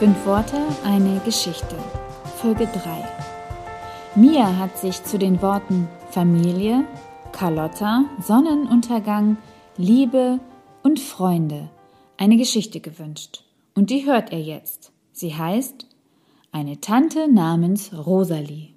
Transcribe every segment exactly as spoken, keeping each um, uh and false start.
Fünf Worte, eine Geschichte. Folge drei. Mia hat sich zu den Worten Familie, Carlotta, Sonnenuntergang, Liebe und Freunde eine Geschichte gewünscht. Und die hört er jetzt. Sie heißt Eine Tante namens Rosalie.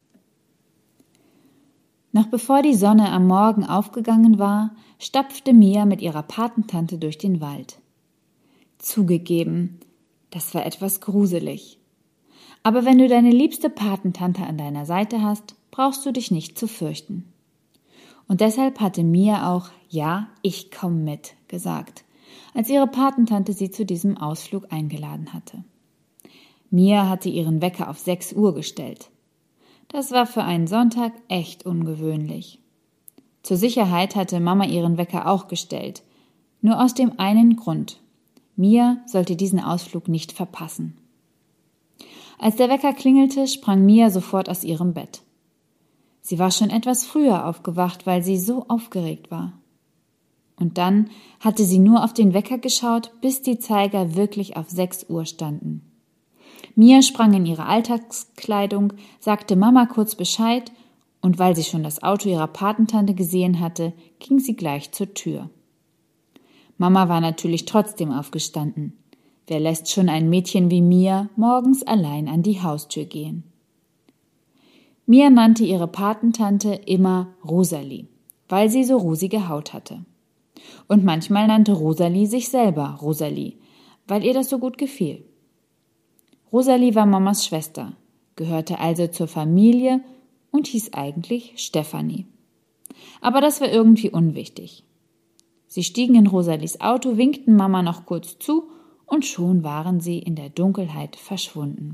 Noch bevor die Sonne am Morgen aufgegangen war, stapfte Mia mit ihrer Patentante durch den Wald. Zugegeben, das war etwas gruselig. Aber wenn du deine liebste Patentante an deiner Seite hast, brauchst du dich nicht zu fürchten. Und deshalb hatte Mia auch »Ja, ich komme mit« gesagt, als ihre Patentante sie zu diesem Ausflug eingeladen hatte. Mia hatte ihren Wecker auf sechs Uhr gestellt. Das war für einen Sonntag echt ungewöhnlich. Zur Sicherheit hatte Mama ihren Wecker auch gestellt, nur aus dem einen Grund: Mia sollte diesen Ausflug nicht verpassen. Als der Wecker klingelte, sprang Mia sofort aus ihrem Bett. Sie war schon etwas früher aufgewacht, weil sie so aufgeregt war. Und dann hatte sie nur auf den Wecker geschaut, bis die Zeiger wirklich auf sechs Uhr standen. Mia sprang in ihre Alltagskleidung, sagte Mama kurz Bescheid und weil sie schon das Auto ihrer Patentante gesehen hatte, ging sie gleich zur Tür. Mama war natürlich trotzdem aufgestanden. Wer lässt schon ein Mädchen wie Mia morgens allein an die Haustür gehen? Mia nannte ihre Patentante immer Rosalie, weil sie so rosige Haut hatte. Und manchmal nannte Rosalie sich selber Rosalie, weil ihr das so gut gefiel. Rosalie war Mamas Schwester, gehörte also zur Familie und hieß eigentlich Stefanie. Aber das war irgendwie unwichtig. Sie stiegen in Rosalies Auto, winkten Mama noch kurz zu und schon waren sie in der Dunkelheit verschwunden.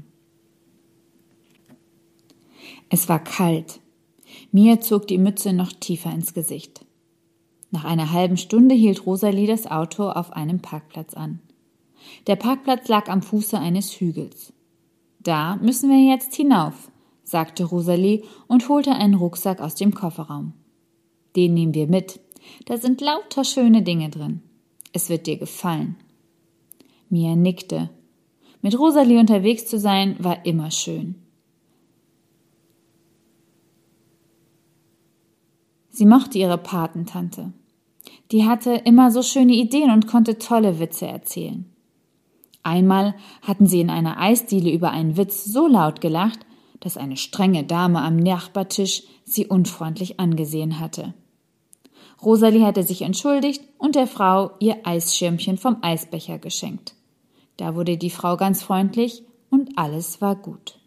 Es war kalt. Mia zog die Mütze noch tiefer ins Gesicht. Nach einer halben Stunde hielt Rosalie das Auto auf einem Parkplatz an. Der Parkplatz lag am Fuße eines Hügels. Da müssen wir jetzt hinauf, sagte Rosalie und holte einen Rucksack aus dem Kofferraum. Den nehmen wir mit. Da sind lauter schöne Dinge drin. Es wird dir gefallen. Mia nickte. Mit Rosalie unterwegs zu sein, war immer schön. Sie mochte ihre Patentante. Die hatte immer so schöne Ideen und konnte tolle Witze erzählen. Einmal hatten sie in einer Eisdiele über einen Witz so laut gelacht, dass eine strenge Dame am Nachbartisch sie unfreundlich angesehen hatte. Rosalie hatte sich entschuldigt und der Frau ihr Eisschirmchen vom Eisbecher geschenkt. Da wurde die Frau ganz freundlich und alles war gut.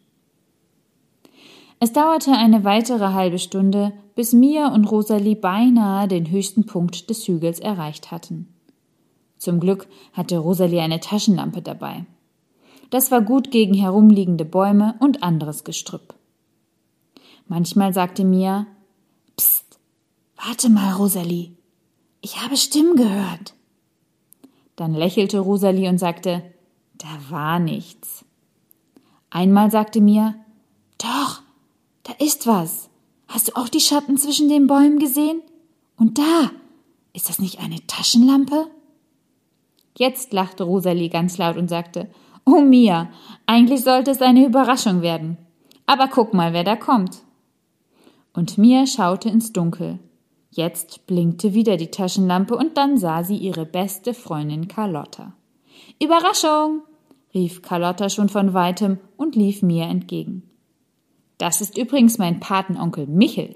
Es dauerte eine weitere halbe Stunde, bis Mia und Rosalie beinahe den höchsten Punkt des Hügels erreicht hatten. Zum Glück hatte Rosalie eine Taschenlampe dabei. Das war gut gegen herumliegende Bäume und anderes Gestrüpp. Manchmal sagte Mia: »Psst, warte mal, Rosalie, ich habe Stimmen gehört.« Dann lächelte Rosalie und sagte: »Da war nichts.« Einmal sagte Mia: »Doch, da ist was. Hast du auch die Schatten zwischen den Bäumen gesehen? Und da, ist das nicht eine Taschenlampe?« Jetzt lachte Rosalie ganz laut und sagte: »Oh Mia, eigentlich sollte es eine Überraschung werden. Aber guck mal, wer da kommt.« Und Mia schaute ins Dunkel. Jetzt blinkte wieder die Taschenlampe und dann sah sie ihre beste Freundin Carlotta. »Überraschung«, rief Carlotta schon von weitem und lief Mia entgegen. »Das ist übrigens mein Patenonkel Michel.«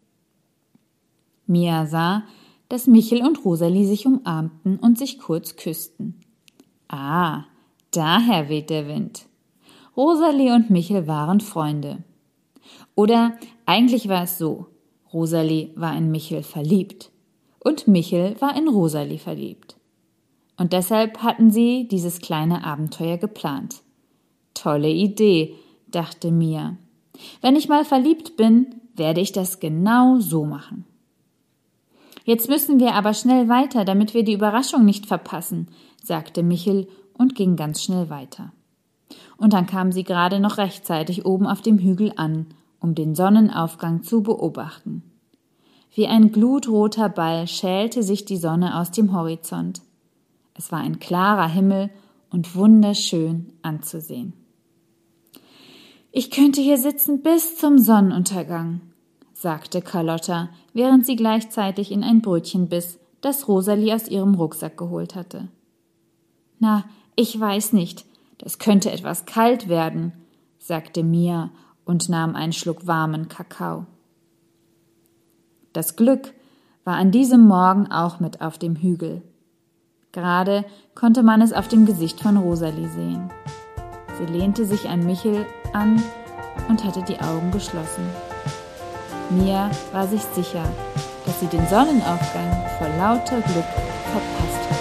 Mia sah, dass Michel und Rosalie sich umarmten und sich kurz küssten. Ah, daher weht der Wind. Rosalie und Michel waren Freunde. Oder eigentlich war es so: Rosalie war in Michel verliebt und Michel war in Rosalie verliebt. Und deshalb hatten sie dieses kleine Abenteuer geplant. Tolle Idee, dachte Mia. Wenn ich mal verliebt bin, werde ich das genau so machen. »Jetzt müssen wir aber schnell weiter, damit wir die Überraschung nicht verpassen«, sagte Michel und ging ganz schnell weiter. Und dann kamen sie gerade noch rechtzeitig oben auf dem Hügel an, um den Sonnenaufgang zu beobachten. Wie ein glutroter Ball schälte sich die Sonne aus dem Horizont. Es war ein klarer Himmel und wunderschön anzusehen. »Ich könnte hier sitzen bis zum Sonnenuntergang«, sagte Carlotta, während sie gleichzeitig in ein Brötchen biss, das Rosalie aus ihrem Rucksack geholt hatte. »Na, ich weiß nicht, das könnte etwas kalt werden«, sagte Mia und nahm einen Schluck warmen Kakao. Das Glück war an diesem Morgen auch mit auf dem Hügel. Gerade konnte man es auf dem Gesicht von Rosalie sehen. Sie lehnte sich an Michel an und hatte die Augen geschlossen. Mia war sich sicher, dass sie den Sonnenaufgang vor lauter Glück verpasst hatte.